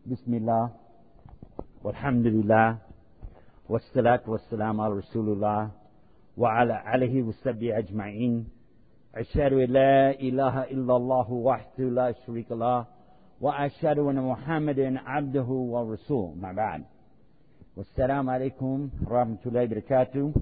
Bismillah, walhamdulillah, wassalatu wassalamu ala rasulullah, wa ala alihi wa sahbihi ajma'in. Ashhadu an la ilaha illallah wahdahu la sharika lah, wa ashhadu anna Muhammadan abduhu wa rasuluh. Ma ba'd. Wassalamu alaikum rahmatullahi wa barakatuh.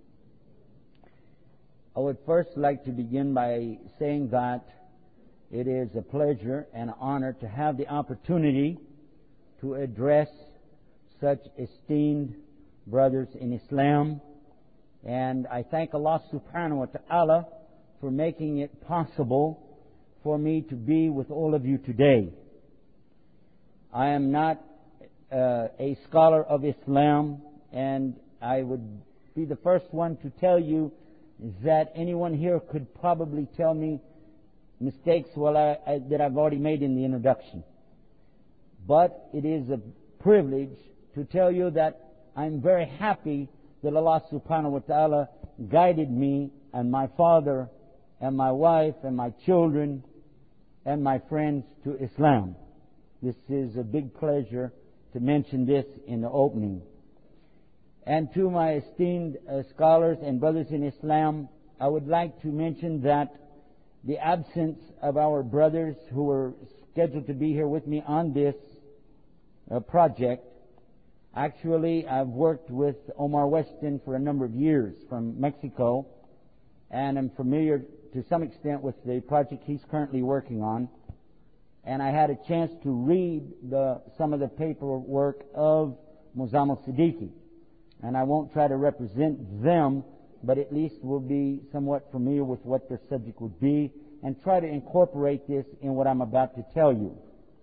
I would first like to begin by saying that it is a pleasure and honor to have the opportunity to address such esteemed brothers in Islam. And I thank Allah subhanahu wa ta'ala for making it possible for me to be with all of you today. I am not a scholar of Islam, and I would be the first one to tell you that anyone here could probably tell me mistakes that I've already made in the introduction. But it is a privilege to tell you that I'm very happy that Allah subhanahu wa ta'ala guided me and my father and my wife and my children and my friends to Islam. This is a big pleasure to mention this in the opening. And to my esteemed scholars and brothers in Islam, I would like to mention that the absence of our brothers who were scheduled to be here with me on this project. Actually, I've worked with Omar Weston for a number of years from Mexico, and I'm familiar to some extent with the project he's currently working on. And I had a chance to read some of the paperwork of Muzammil Siddiqui. And I won't try to represent them, but at least will be somewhat familiar with what their subject would be and try to incorporate this in what I'm about to tell you.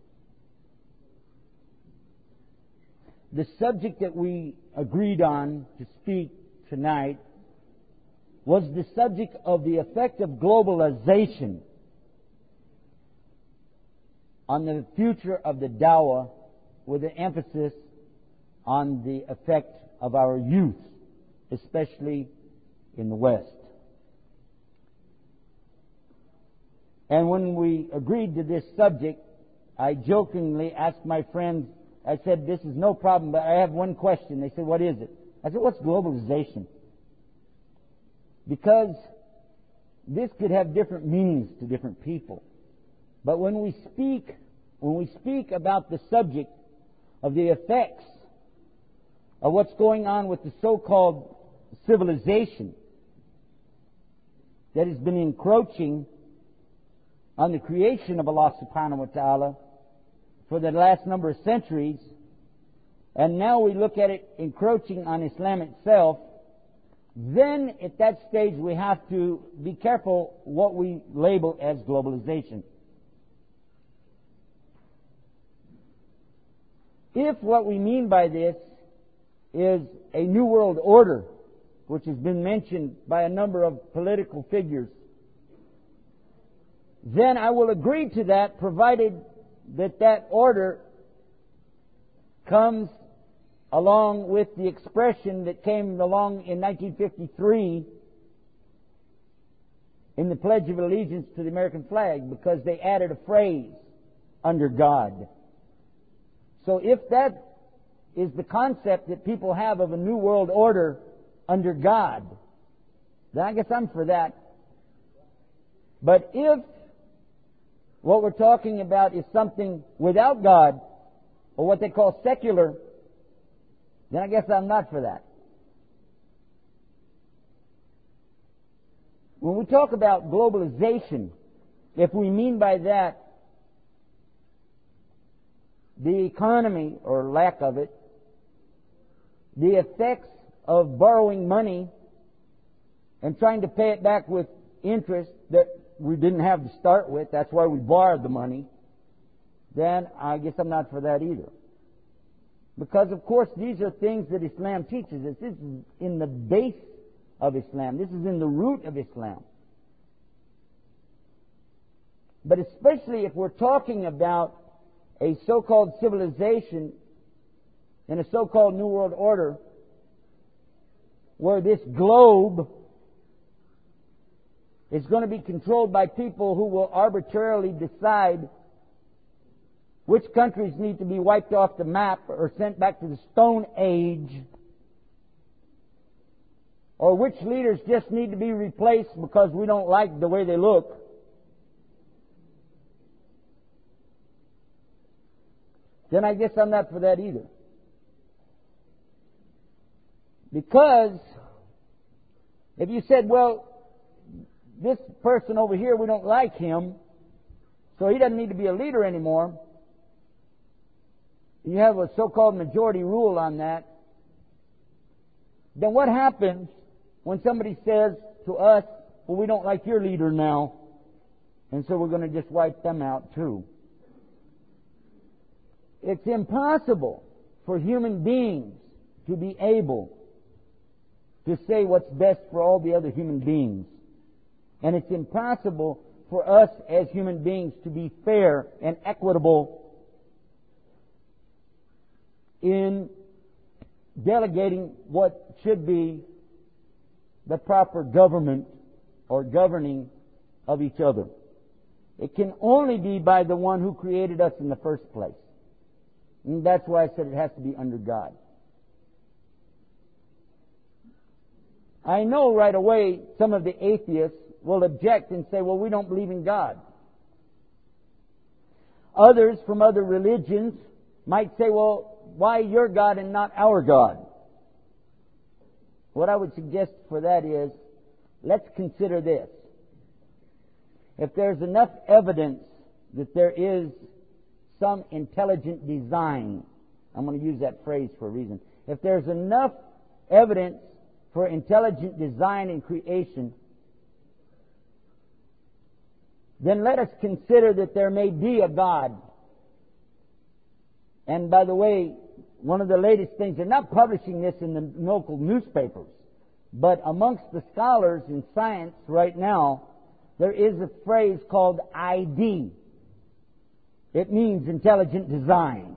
The subject that we agreed on to speak tonight was the subject of the effect of globalization on the future of the dawah, with an emphasis on the effect of our youth, especially in the West. And when we agreed to this subject, I jokingly asked my friends, I said, this is no problem, but I have one question. They said, what is it? I said, what's globalization? Because this could have different meanings to different people. But when we speak about the subject of the effects of what's going on with the so-called civilization that has been encroaching on the creation of Allah subhanahu wa ta'ala for the last number of centuries, and now we look at it encroaching on Islam itself, then at that stage we have to be careful what we label as globalization. If what we mean by this is a new world order, which has been mentioned by a number of political figures, then I will agree to that, provided that order comes along with the expression that came along in 1953 in the Pledge of Allegiance to the American flag, because they added a phrase, under God. So if that is the concept that people have of a new world order under God, then I guess I'm for that. But if what we're talking about is something without God, or what they call secular, then I guess I'm not for that. When we talk about globalization, if we mean by that the economy, or lack of it, the effects of borrowing money and trying to pay it back with interest that we didn't have to start with, that's why we borrowed the money, then I guess I'm not for that either. Because, of course, these are things that Islam teaches us. This is in the base of Islam. This is in the root of Islam. But especially if we're talking about a so-called civilization and a so-called New World Order, where this globe is going to be controlled by people who will arbitrarily decide which countries need to be wiped off the map or sent back to the Stone Age, or which leaders just need to be replaced because we don't like the way they look. Then I guess I'm not for that either. Because if you said, well, this person over here, we don't like him, so he doesn't need to be a leader anymore, you have a so-called majority rule on that, then what happens when somebody says to us, well, we don't like your leader now, and so we're going to just wipe them out too? It's impossible for human beings to be able to say what's best for all the other human beings. And it's impossible for us as human beings to be fair and equitable in delegating what should be the proper government or governing of each other. It can only be by the one who created us in the first place. And that's why I said it has to be under God. I know right away some of the atheists will object and say, well, we don't believe in God. Others from other religions might say, well, why your God and not our God? What I would suggest for that is, let's consider this. If there's enough evidence that there is some intelligent design, I'm going to use that phrase for a reason. If there's enough evidence for intelligent design and creation, then let us consider that there may be a God. And by the way, one of the latest things, they're not publishing this in the local newspapers, but amongst the scholars in science right now, there is a phrase called ID. It means intelligent design.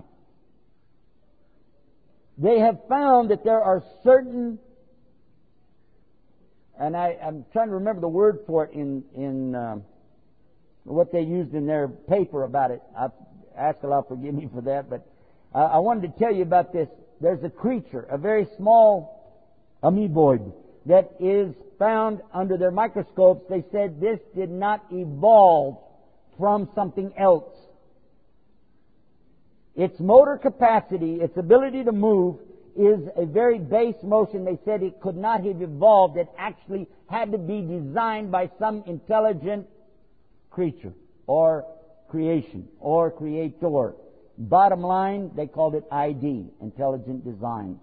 They have found that there are certain, and I'm trying to remember the word for it in what they used in their paper about it. I ask Allah forgive me for that, but I wanted to tell you about this. There's a creature, a very small amoeboid, that is found under their microscopes. They said this did not evolve from something else. Its motor capacity, its ability to move, is a very base motion. They said it could not have evolved. It actually had to be designed by some intelligent creature or creation or creator. Bottom line, they called it ID, intelligent design.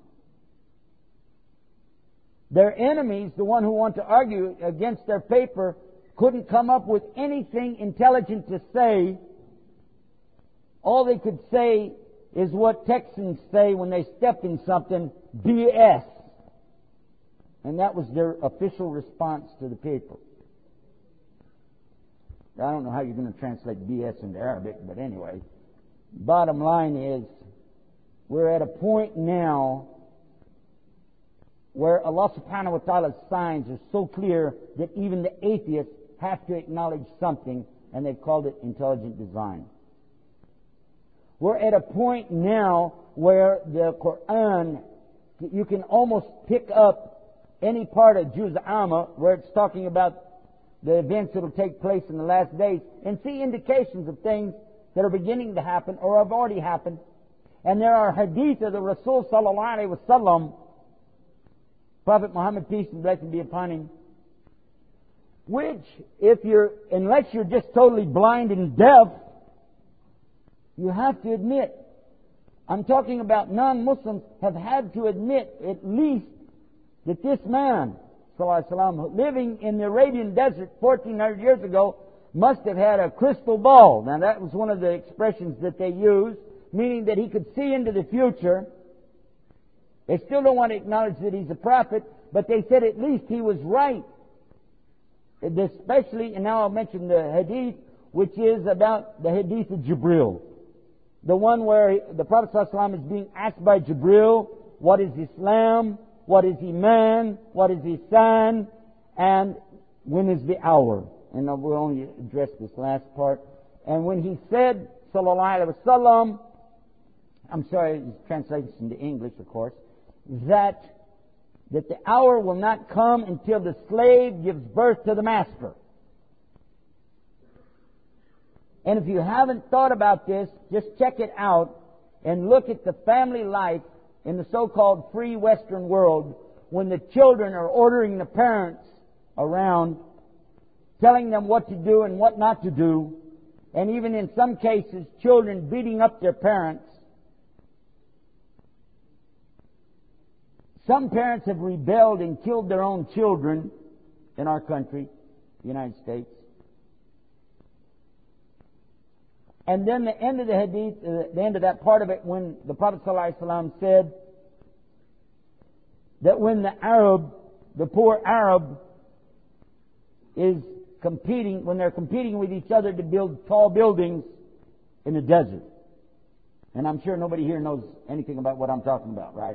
Their enemies, the one who want to argue against their paper, couldn't come up with anything intelligent to say. All they could say is what Texans say when they step in something, BS. And that was their official response to the paper. I don't know how you're going to translate BS into Arabic, but anyway. Bottom line is, we're at a point now where Allah subhanahu wa ta'ala's signs are so clear that even the atheists have to acknowledge something, and they've called it intelligent design. We're at a point now where the Quran, you can almost pick up any part of Juz Amma where it's talking about the events that will take place in the last days and see indications of things that are beginning to happen or have already happened. And there are hadith of the Rasul sallallahu alaihi wasallam, Prophet Muhammad, peace and blessing be upon him, which, unless you're just totally blind and deaf, you have to admit, I'm talking about non-Muslims, have had to admit at least that this man, sallallahu alaihi wasallam, living in the Arabian desert 1400 years ago, must have had a crystal ball. Now that was one of the expressions that they used, meaning that he could see into the future. They still don't want to acknowledge that he's a prophet, but they said at least he was right. Especially, and now I'll mention the hadith, which is about the hadith of Jibril. The one where the Prophet ﷺ is being asked by Jibril, what is Islam, what is Iman, what is Ihsan, and when is the hour? And we'll only address this last part. And when he said, sallallahu alaihi wasallam, I'm sorry, it translates into English, of course, that the hour will not come until the slave gives birth to the master. And if you haven't thought about this, just check it out and look at the family life in the so-called free Western world when the children are ordering the parents around, telling them what to do and what not to do, and even in some cases, children beating up their parents. Some parents have rebelled and killed their own children in our country, the United States. And then the end of the hadith, the end of that part of it, when the Prophet ﷺ said that when the poor Arab is competing, when they're competing with each other to build tall buildings in the desert. And I'm sure nobody here knows anything about what I'm talking about, right?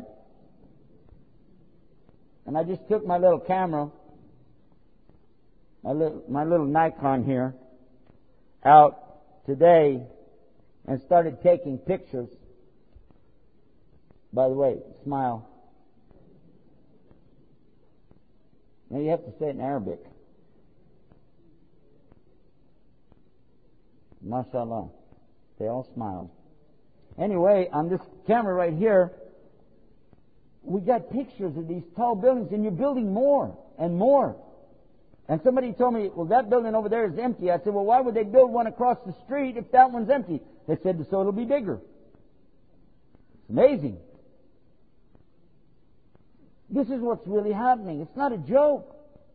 And I just took my little camera, my little Nikon here, out today and started taking pictures. By the way, smile. Now you have to say it in Arabic. MashaAllah. They all smiled. Anyway, on this camera right here, we got pictures of these tall buildings, and you're building more and more. And somebody told me, well, that building over there is empty. I said, well, why would they build one across the street if that one's empty? They said, so it'll be bigger. It's amazing. This is what's really happening. It's not a joke.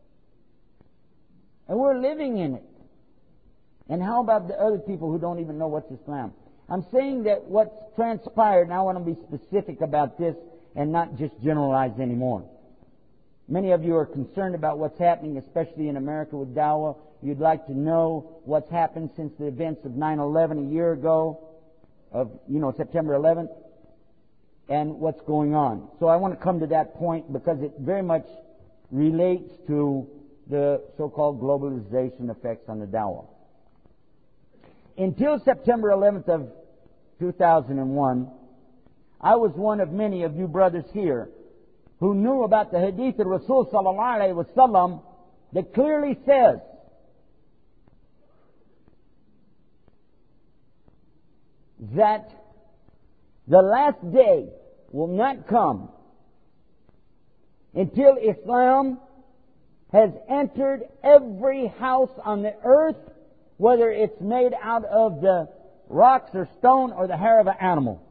And we're living in it. And how about the other people who don't even know what's Islam? I'm saying that what's transpired, and I want to be specific about this and not just generalize anymore. Many of you are concerned about what's happening, especially in America with Dawah. You'd like to know what's happened since the events of 9/11 a year ago, September 11th, and what's going on. So I want to come to that point because it very much relates to the so-called globalization effects on the Dawah. Until September 11th of 2001, I was one of many of you brothers here who knew about the hadith of Rasul sallallahu alaihi wasallam that clearly says that the last day will not come until Islam has entered every house on the earth, whether it's made out of the rocks or stone or the hair of an animal.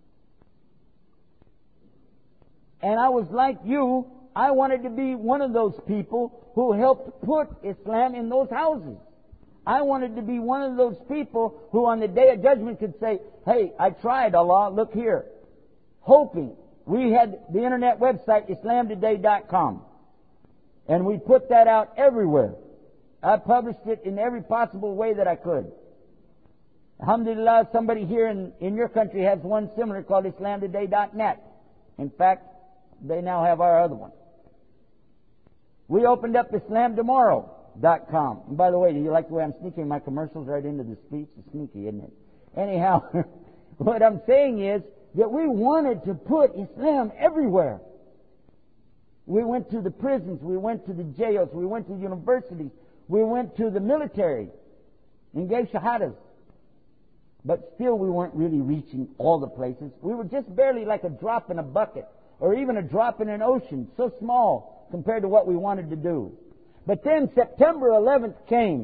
And I was like you, I wanted to be one of those people who helped put Islam in those houses. I wanted to be one of those people who on the Day of Judgment could say, hey, I tried, Allah, look here. Hoping. We had the internet website, islamtoday.com. And we put that out everywhere. I published it in every possible way that I could. Alhamdulillah, somebody here in your country has one similar called islamtoday.net. In fact, they now have our other one. We opened up islamtomorrow.com. And by the way, do you like the way I'm sneaking my commercials right into the speech? It's sneaky, isn't it? Anyhow, what I'm saying is that we wanted to put Islam everywhere. We went to the prisons, we went to the jails, we went to universities, we went to the military and gave shahadas. But still we weren't really reaching all the places. We were just barely like a drop in a bucket or even a drop in an ocean, so small compared to what we wanted to do. But then September 11th came.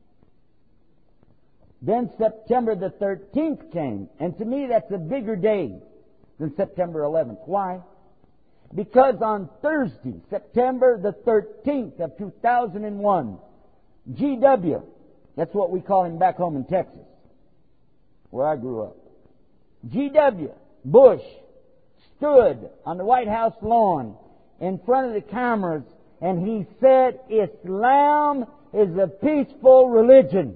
Then September the 13th came. And to me that's a bigger day than September 11th. Why? Because on Thursday, September the 13th of 2001, GW, that's what we call him back home in Texas, where I grew up. GW Bush stood on the White House lawn in front of the cameras and he said, Islam is a peaceful religion.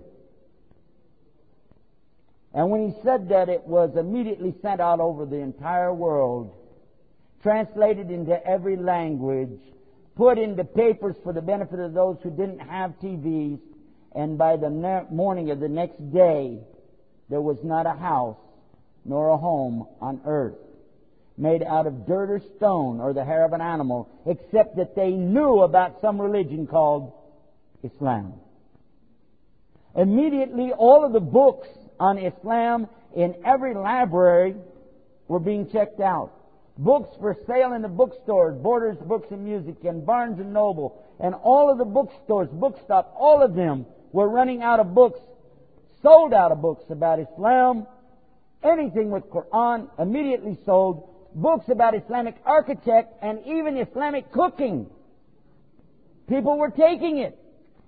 And when he said that, it was immediately sent out over the entire world, translated into every language, put into papers for the benefit of those who didn't have TVs, and by the morning of the next day, there was not a house nor a home on earth made out of dirt or stone or the hair of an animal, except that they knew about some religion called Islam. Immediately, all of the books on Islam in every library were being checked out. Books for sale in the bookstores, Borders Books and Music, and Barnes and Noble, and all of the bookstores, Bookstop, all of them were running out of books, sold out of books about Islam. Anything with Quran immediately sold. Books about Islamic architect and even Islamic cooking. People were taking it.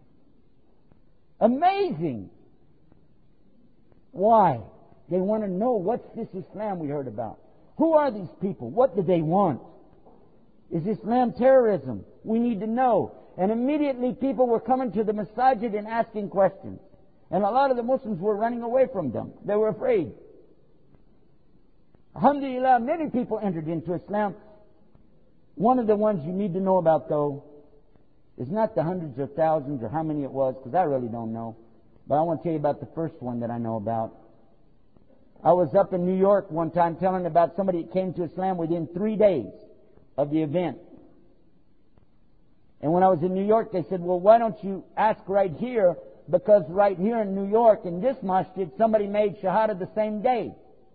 Amazing. Why? They want to know, what's this Islam we heard about? Who are these people? What do they want? Is Islam terrorism? We need to know. And immediately people were coming to the masajid and asking questions. And a lot of the Muslims were running away from them. They were afraid. Alhamdulillah, many people entered into Islam. One of the ones you need to know about, though, is not the hundreds or thousands or how many it was, because I really don't know. But I want to tell you about the first one that I know about. I was up in New York one time telling about somebody that came to Islam within 3 days of the event. And when I was in New York, they said, well, why don't you ask right here? Because right here in New York, in this masjid, somebody made Shahada the same day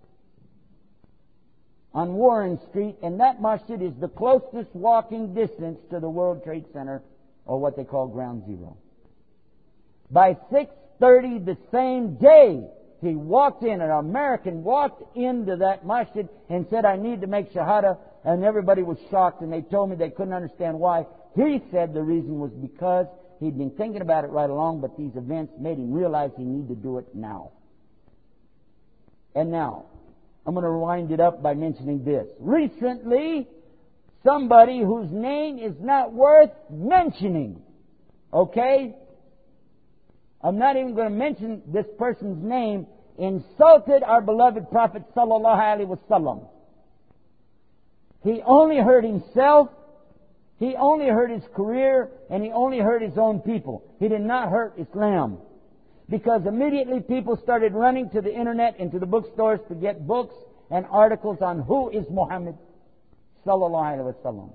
on Warren Street, and that masjid is the closest walking distance to the World Trade Center, or what they call Ground Zero. By 6:30 the same day, he walked in, an American walked into that masjid and said, I need to make Shahada, and everybody was shocked, and they told me they couldn't understand why. He said the reason was because he'd been thinking about it right along, but these events made him realize he needed to do it now. And now, I'm going to wind it up by mentioning this. Recently, somebody whose name is not worth mentioning, okay? I'm not even going to mention this person's name, insulted our beloved Prophet sallallahu alaihi wasallam. He only hurt himself, he only hurt his career, and he only hurt his own people. He did not hurt Islam. Because immediately people started running to the internet and to the bookstores to get books and articles on who is Muhammad sallallahu alaihi wasallam.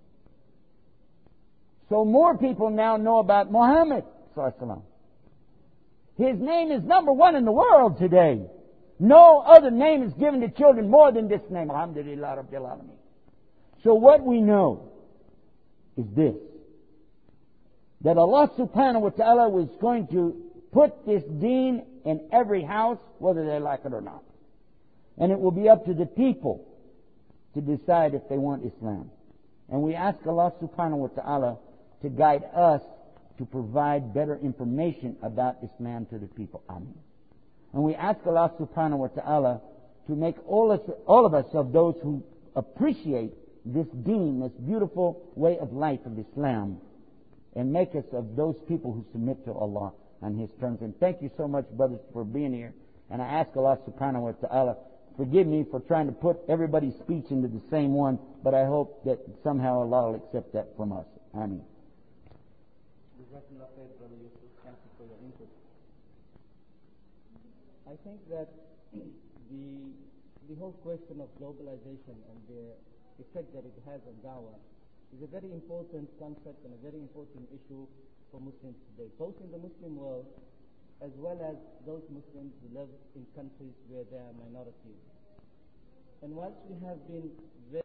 So more people now know about Muhammad sallallahu alaihi wasallam. His name is number one in the world today. No other name is given to children more than this name. Alhamdulillah Rabbil Alameen. So what we know is this: that Allah subhanahu wa ta'ala was going to put this deen in every house, whether they like it or not. And it will be up to the people to decide if they want Islam. And we ask Allah subhanahu wa ta'ala to guide us to provide better information about Islam to the people. Amen. And we ask Allah subhanahu wa ta'ala to make all of us of those who appreciate this deen, this beautiful way of life of Islam, and make us of those people who submit to Allah on His terms. And thank you so much, brothers, for being here. And I ask Allah subhanahu wa ta'ala, forgive me for trying to put everybody's speech into the same one, but I hope that somehow Allah will accept that from us. Ameen. I think that the whole question of globalization and the effect that it has on da'wah is a very important concept and a very important issue for Muslims today, both in the Muslim world as well as those Muslims who live in countries where there are minorities. And whilst we have been very